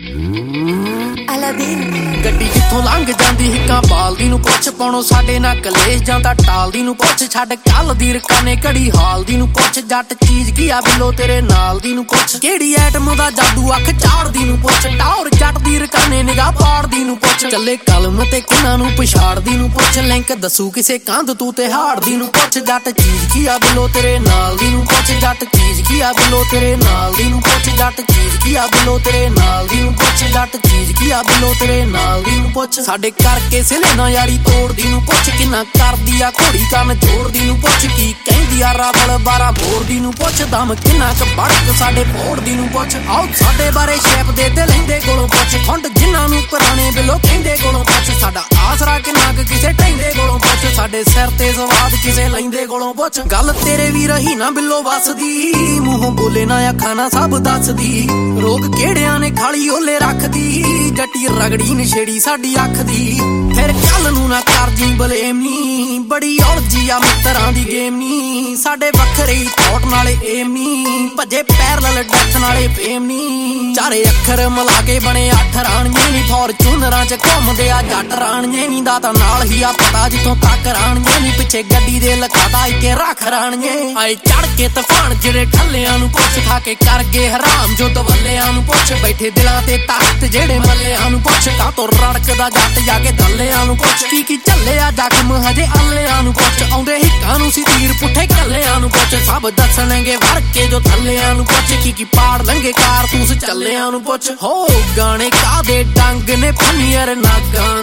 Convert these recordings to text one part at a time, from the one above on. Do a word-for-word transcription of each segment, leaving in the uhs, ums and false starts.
ਗੱਡੀ ਜਿੱਥੋਂ ਲੰਘ ਜਾਂਦੀ ਹਿੱਕਾਂ ਬਾਲਦੀ ਨੂੰ ਪੁੱਛ ਪਾਉਣੋਂ ਸਾਡੇ ਨਾਲ ਕਲੇਸ਼ ਜਾਂਦਾ ਟਾਲਦੀ ਨੂੰ ਪੁੱਛ ਛੱਡ ਕੱਲ ਦੀ ਰਕਾਨੇ ਘੜੀ ਹਾਲਦੀ ਨੂੰ ਪੁੱਛ ਜੱਟ ਚੀਜ਼ ਕੀ ਆ ਬਿੱਲੋ ਤੇਰੇ ਨਾਲ ਦੀ ਨੂੰ ਪੁੱਛ ਕਿਹੜੀ ਐਟਮ ਦਾ ਜਾਦੂ ਅੱਖ ਝਾੜਦੀ ਨੂੰ ਪੁੱਛ ਟੌਰ ਜੱਟ ਦੀ ਰਕਾਨੇ ਨਿਗਾਹ ਪਾੜਦੀ ਨੂੰ ਪੁੱਛ ਚੱਲੇ ਕਲਮ ਤੇ ਕਿਨਾਂ ਨੂੰ ਪਛਾੜਦੀ ਨੂੰ ਪੁੱਛ ਲਿੰਕ ਦੱਸੂ ਕਿਸੇ ਕੰਧ ਤੂੰ ਤੇ ਹਾੜਦੀ ਨੂੰ ਪੁੱਛ ਜੱਟ ਚੀਜ਼ ਕੀ ਆ ਬਿੱਲੋ ਤੇਰੇ ਨਾਲ ਦੀ ਨੂੰ ਪੁੱਛ ਜੱਟ ਚੀਜ਼ ਕੀ ਆ ਬਿੱਲੋ ਤੇਰੇ ਨਾਲ ਦੀ ਨੂੰ ਪੁੱਛ ਜੱਟ ਚੀਜ਼ ਕੀ ਆ ਬਿੱਲੋ ਤੇਰੇ ਨਾਲ ਦੀ ਨੂੰ ਪੁੱਛ ਜੱਟ ਚੀਜ਼ ਕੀ ਆ ਬਿੱਲੋ ਤੇਰੇ ਨਾਲ ਦੀ ਨੂੰ ਪੁੱਛ ਸਾਡੇ ਕਰਕੇ ਸਿਲੇ ਨਾ ਯਾਰੀ ਤੋੜਦੀ ਨੂੰ ਪੁੱਛ ਕਿੰਨਾ ਕਰਦੀ ਆ ਘੋੜੀ ਕੰਨ ਜੋੜਦੀ ਨੂੰ ਪੁੱਛ ਕੀ ਕਹਿੰਦੀ ਆ ਰਾਵਲ ਬਾਰਾਂ ਬੋਰਦੀ ਨੂੰ ਪੁੱਛ ਦਮ ਕਿੰਨਾ ਕ ਬੜਕ ਸਾਡੇ ਫੋੜਦੀ ਨੂੰ ਪੁੱਛ ਆਓ ਸਾਡੇ ਬਾਰੇ ਸ਼ੈਪ ਦੇ ਤੇ ਲੈਂਦੇ ਕੋਲੋਂ ਪੁੱਛ ਖੁੰਡ ਜਿਨ੍ਹਾਂ ਨੂੰ ਪੁਰਾਣੇ ਬਿੱਲੋ ਕਹਿੰਦੇ ਕੋਲੋਂ ਪੁੱਛ ਸਾਡਾ ਆਸਰਾ ਕਿੰਨਾ ਕ ਕਿਸੇ ਟੈਂਦੇ ਕੋਲੋਂ ਪੁੱਛ ਸਾਡੇ ਸਿਰ ਤੇ ਸਵਾਦ ਕਿਸੇ ਲੈਂਦੇ ਕੋਲੋਂ ਪੁੱਛ ਗੱਲ ਤੇਰੇ ਵੀ ਰਹੀ ਨਾ ਬਿੱਲੋ ਵੱਸਦੀ ਮੂੰਹੋਂ ਬੋਲੇ ਨਾ ਅੱਖਾਂ ਨਾ ਸਭ ਦੱਸਦੀ ਰੋਗ ਕਿਹੜਿਆਂ ਨੇ ਖਾਲੀ ਓਲੇ ਰੱਖਦੀ ਜੱਟੀ ਰਗੜੀ ਨਸ਼ੇੜੀ ਸਾਡੀ ਅੱਖ ਦੀ ਫਿਰ ਕੱਲ ਨੂੰ ਨਾ ਕਰ ਜੀ ਬਲੇਮ ਨੀ ਬੜੀ ਉਲਝੀ ਆ ਮਿੱਤਰਾਂ ਦੀ ਗੇਮ ਨੀ ਸਾਡੇ ਵੱਖਰੇ ਥੋਟ ਨਾਲੇ ਏਮ ਨੀ ਭੱਜੇ ਪੈਰਲਲ ਡੈਥ ਨਾਲੇ ਫੇਮ ਨੀ ਚਾਰੇ ਅੱਖਰ ਮਿਲਾ ਕੇ ਬਣੇ ਅੱਠ ਰਾਣੀਏ ਨੀ ਫੋਰਚੂਨਰਾਂ ਚ ਘੁੰਮਦੇ ਆ ਜੱਟ ਰਾਣੀਏ ਨੀ ਦਾ ਤਾਂ ਨਾਲ ਹੀ ਆ ਪਤਾ ਜਿੱਥੋਂ ਤੱਕ ਰਾਣੀਏ ਨੀ ਪਿੱਛੇ ਗੱਡੀ ਦੇ ਲਖਾਦਾ ਇੱਕੇ ਰੱਖ ਰਾਣੀਏ ਆਏ ਚੜ ਕੇ ਤੂਫਾਨ ਜਿਹੜੇ ਠੱਲਿਆਂ ਨੂੰ ਪੁੱਛ ਖਾ ਕੇ ਕਰ ਗਏ ਹਰਾਮ ਜੋ ਦਵੱਲਿਆਂ ਨੂੰ ਪੁੱਛ ਬੈਠੇ ਦਿਲਾਂ ਤੇ ਤਖਤ ਜਿਹੜੇ ਮੱਲਿਆਂ ਨੂੰ ਪੁੱਛ ਕਾ ਤੋਂ ਰੜਕਦਾ ਜੱਟ ਜਾ ਕੇ ਦੱਲਿਆਂ ਨੂੰ ਪੁੱਛ ਕੀ ਕੀ ਚੱਲਿਆ ਜ਼ਖਮ ਹਜੇ ਅੱਲਿਆਂ ਨੂੰ ਪੁੱਛ ਆਉਂਦੇ ਹਿੱਕਾਂ ਨੂੰ ਸੀ ਤੀਰ ਪੁੱਠੇ ਕੱਲਿਆਂ ਨੂੰ ਪੁੱਛ ਸਭ ਦੱਸਣਗੇ ਵੜ ਕੇ ਜੋ ਥੱਲਿਆਂ ਨੂੰ ਪੁੱਛ ਕੀ ਕੀ ਪਾੜ ਲੰਗੇ ਕਾਰਤੂਸ ਚੱਲਿਆਂ ਨੂੰ ਪੁੱਛ ਹੋ ਗਾਣੇ ਕਾਦੇ ਡੰਗ ਨੇ ਫਨੀਅਰ ਨਾਗਾਂ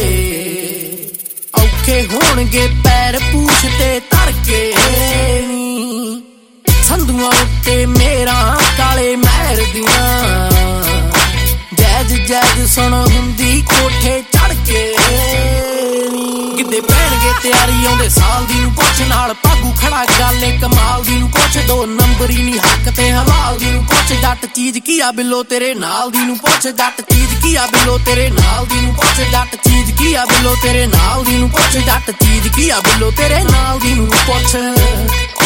ਦੇ ਔਖੇ ਹੋਣਗੇ ਪੈਰ ਪੂਛ ਤੇ ਧਰ ਕੇ ਨੀ ਸੰਧੂਆਂ ਉੱਤੇ ਮੇਰਾ ਕਾਲੇ ਮਹਿਰ ਦੀਆਂ ਜੈਜ ਜੈਜ ਸੁਣ ਹੁੰਦੀ ਕੋਠੇ ਚੜ ਕੇ ਕਿੱਦੇ ਪੈਣਗੇ ਤਿਆਰੀ ਆਉਂਦੇ ਸਾਲ ਦੀ ਨੂੰ ਪੁੱਛ ਨਾਲ ਪਾਗੂ ਖੜਾ ਗੱਲ ਏ ਕਮਾਲ ਦੀ ਨੂੰ ਪੁੱਛ ਦੋ ਨੰਬਰੀ ਨੀ ਹੱਕ ਤੇ ਹਲਾਲ ਦੀ ਨੂੰ ਪੁੱਛ ਜੱਟ ਚੀਜ਼ ਕੀ ਆ ਬਿੱਲੋ ਤੇਰੇ ਨਾਲ ਦੀ ਨੂੰ ਪੁੱਛ ਜੱਟ ਚੀਜ਼ ਕੀ ਆ ਬਿੱਲੋ ਤੇਰੇ ਨਾਲ ਦੀ ਨੂੰ ਪੁੱਛ ਜੱਟ ਚੀਜ਼ ਕੀ ਆ ਬਿੱਲੋ ਤੇਰੇ ਨਾਲ ਦੀ ਨੂੰ ਪੁੱਛ ਜੱਟ ਚੀਜ਼ ਕੀ ਆ ਬਿੱਲੋ ਤੇਰੇ ਨਾਲ ਦੀ ਨੂੰ ਪੁੱਛ